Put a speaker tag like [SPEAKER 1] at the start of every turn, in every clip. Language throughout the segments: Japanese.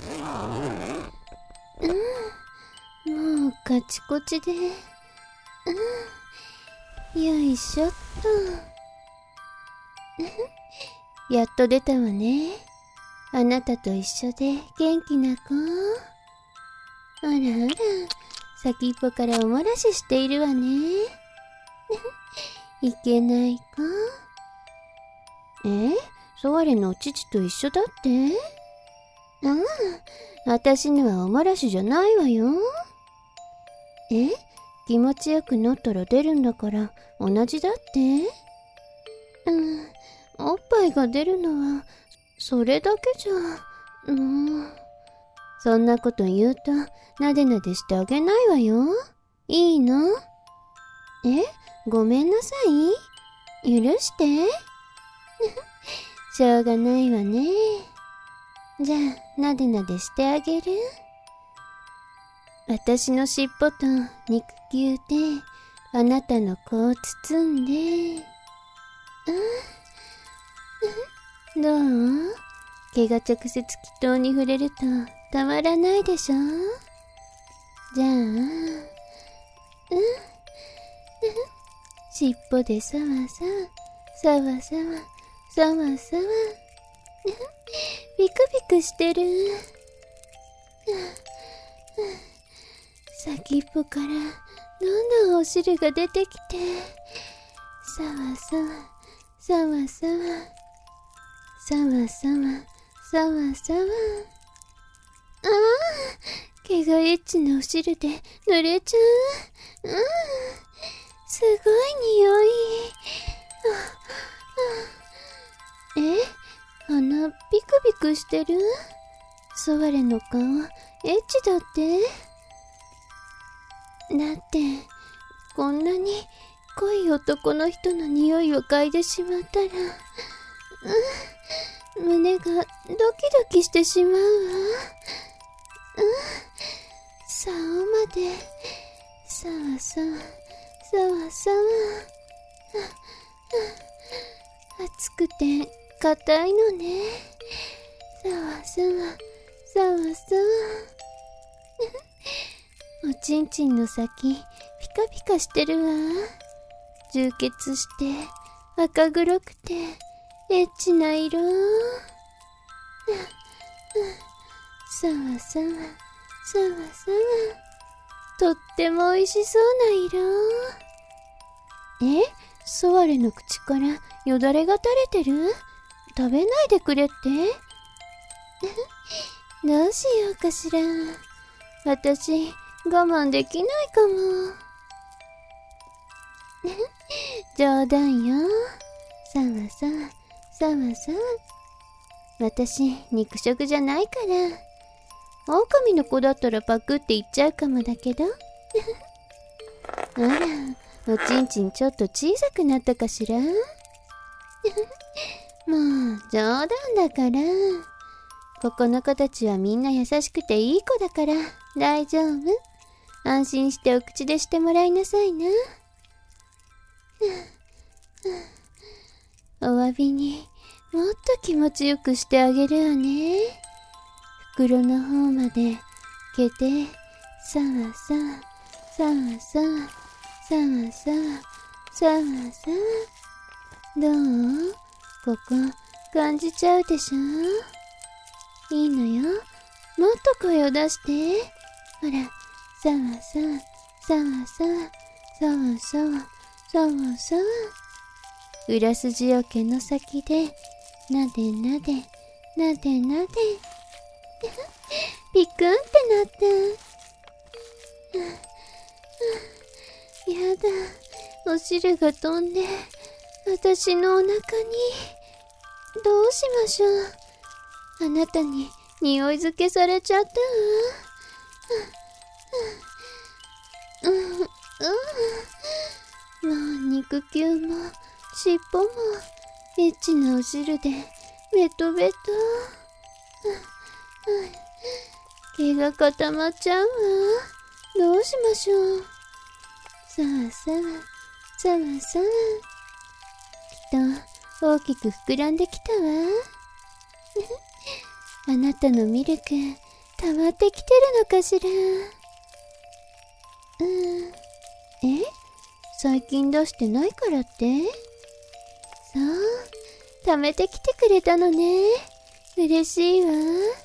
[SPEAKER 1] もうカチコチで、よいしょっと。やっと出たわね。あなたと一緒で元気な子。あらあら、先っぽからお漏らししているわね。いけない子。ソワレの父と一緒だって？私のはお漏らしじゃないわよ。気持ちよくなったら出るんだから同じだって？おっぱいが出るのはそれだけじゃ。そんなこと言うとなでなでしてあげないわよ。いいの？ごめんなさい。許して。しょうがないわね。じゃあなでなでしてあげる。私の尻尾と肉球であなたの子を包んで。どう？毛が直接気筒に触れるとたまらないでしょ？じゃあ、尻尾でさわさわ、さわさわ、さわさわ。ビクビクしてる。先っぽからどんどんお汁が出てきて、さわさわ、さわさわ、さわさわ、さわさわ。毛がエッチなお汁で濡れちゃう。すごい匂い。鼻ビクビクしてる？ソワレの顔エッチだって？だってこんなに濃い男の人の匂いを嗅いでしまったら、胸がドキドキしてしまうわ。竿までさわさわさわさわ。熱くて硬いのね。さわさわさわさわ。おちんちんの先ピカピカしてるわ。充血して赤黒くてエッチな色。さわさわさわさわ。とっても美味しそうな色。ソワレの口からよだれが垂れてる？食べないでくれって？どうしようかしら。私我慢できないかも。冗談よ。さわさわさわさわ。私肉食じゃないから。狼の子だったらパクって言っちゃうかもだけど。あら、おちんちんちょっと小さくなったかしら。もう冗談だから。ここの子たちはみんな優しくていい子だから大丈夫。安心してお口でしてもらいなさいな。お詫びにもっと気持ちよくしてあげるわね。袋の方まで毛でさわさわさわさわさわさわさわさわ。どう？ここ感じちゃうでしょ？いいのよ。もっと声を出して。ほら、さわさわさわさわさわさわさわさわ。裏筋を毛の先でなでなでなでなで。ピクンってなった。やだ、お汁が飛んで私のお腹に。どうしましょう。あなたに匂い付けされちゃったわ。もう肉球も尻尾もエッチなお汁でベトベト。毛が固まっちゃうわ。どうしましょう。さわさわさわさわ。きっと大きく膨らんできたわ。あなたのミルク溜まってきてるのかしら。最近出してないからって？そう、溜めてきてくれたのね。嬉しいわ。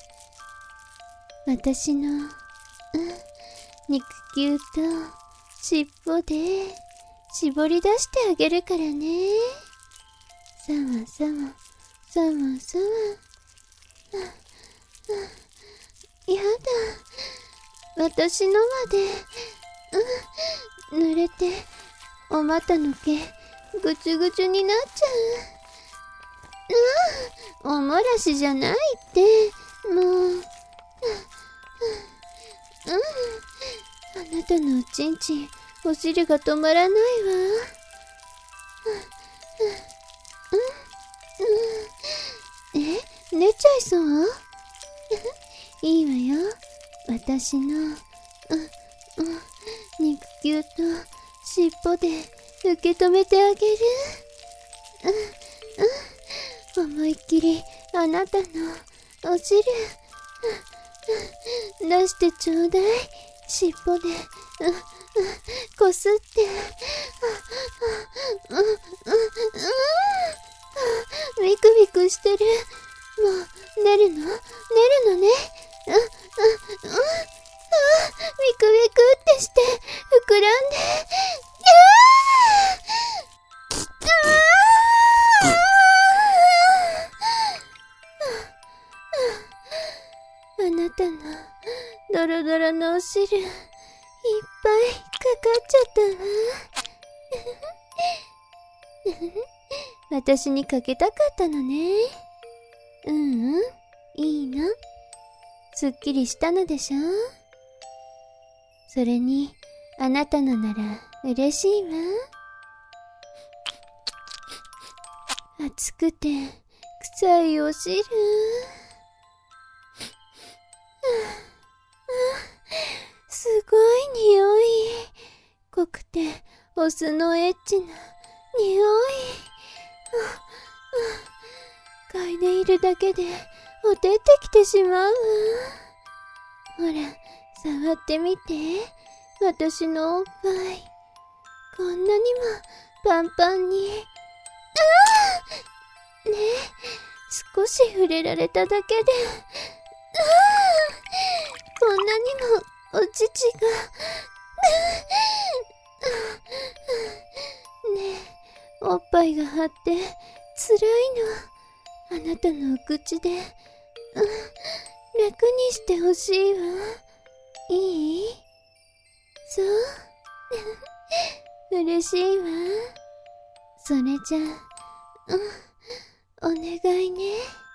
[SPEAKER 1] 私の、肉球と尻尾で絞り出してあげるからね。さまさま、さまさま。やだ。私のまで、濡れて、お股の毛、ぐちゅぐちゅになっちゃう。おもらしじゃないって、もう。あなたのおちんちん、お尻が止まらないわ。寝ちゃいそう？いいわよ。私の、肉球と尻尾で受け止めてあげる。思いっきりあなたのお汁、出してちょうだい。尻尾で、こすって。ビクビクしてる。もう、寝るのね。ビクビクってして、膨らんで。あなたのドロドロのお汁、いっぱいかかっちゃったわ。私にかけたかったのね。いいの。すっきりしたのでしょ？それに、あなたのなら嬉しいわ。熱くて臭いお汁。すごい匂い。濃くてオスのエッチな匂い。嗅いでいるだけでおてってきてしまうわ。ほら、触ってみて。私のおっぱい。こんなにもパンパンに。ねえ、少し触れられただけで。こんなにもお乳が。ねえ、おっぱいが張ってつらいの。あなたのお口で、楽にしてほしいわ。いい？そう？嬉しいわ。それじゃあ、お願いね。